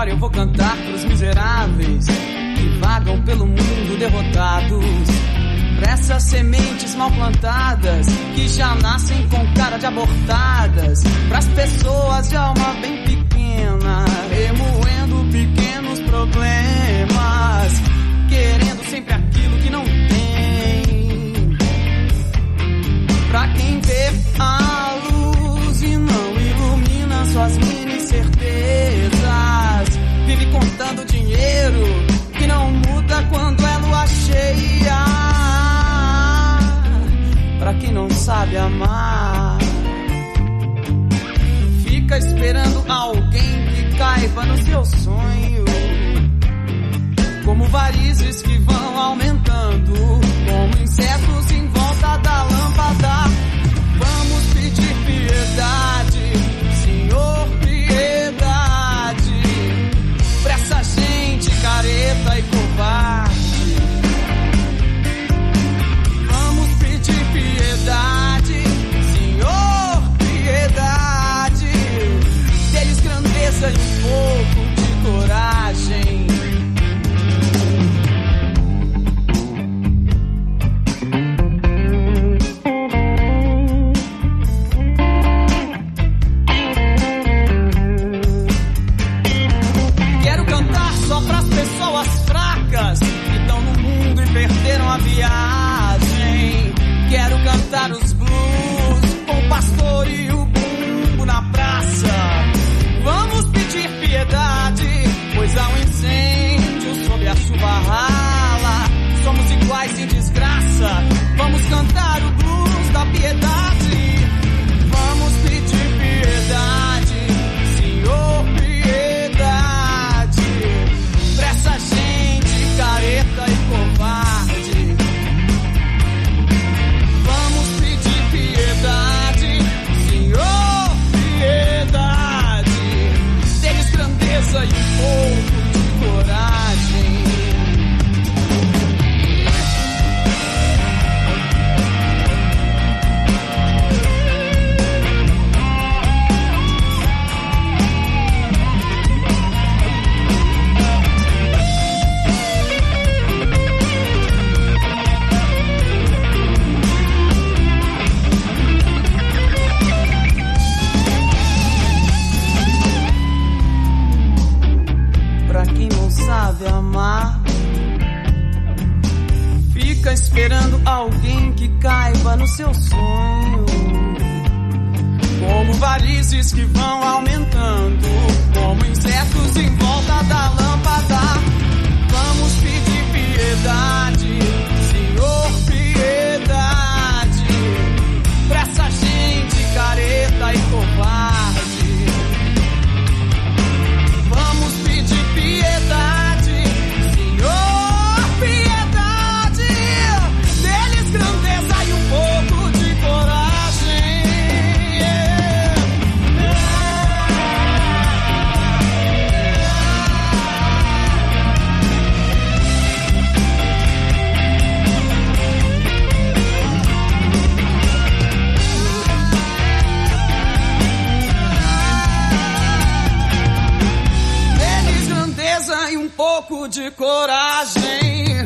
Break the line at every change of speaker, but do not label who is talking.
Agora eu vou cantar pros miseráveis que vagam pelo mundo derrotados, pra essas sementes mal plantadas que já nascem com cara de abortadas, pras pessoas de alma bem pequena, remoendo pequenos problemas, querendo sempre aquilo que não tem. Pra quem vê a luz e não ilumina suas mini certezas, vive contando dinheiro que não muda quando é lua cheia. Pra quem não sabe amar, fica esperando alguém que caiba no seu sonho, como varizes que vão aumentando, como insetos em volta da lâmpada. Vamos pedir piedade, Senhor, piedade, pra essa gente careta e covarde. Vamos pedir piedade, Senhor, piedade, deles grandeza e um pouco de coragem. Perderam a viagem. Quero cantar os blues com o pastor e o bumbo na praça. Vamos pedir piedade, pois há um incêndio sob a chuva rala. Somos iguais em desgraça. Vamos cantar o blues da piedade. Vamos pedir piedade, Senhor, piedade, pra essa gente careta e covarde. Vamos pedir piedade, Senhor, piedade, deles grandeza e um pouco de coragem. Sabe amar, fica esperando alguém que caiba no seu sonho, como varizes que vão aumentando, como insetos em volta da lâmpada. Vamos pedir piedade, Senhor, piedade, pra essa gente careta e covarde. Vamos pedir piedade, pouco de coragem.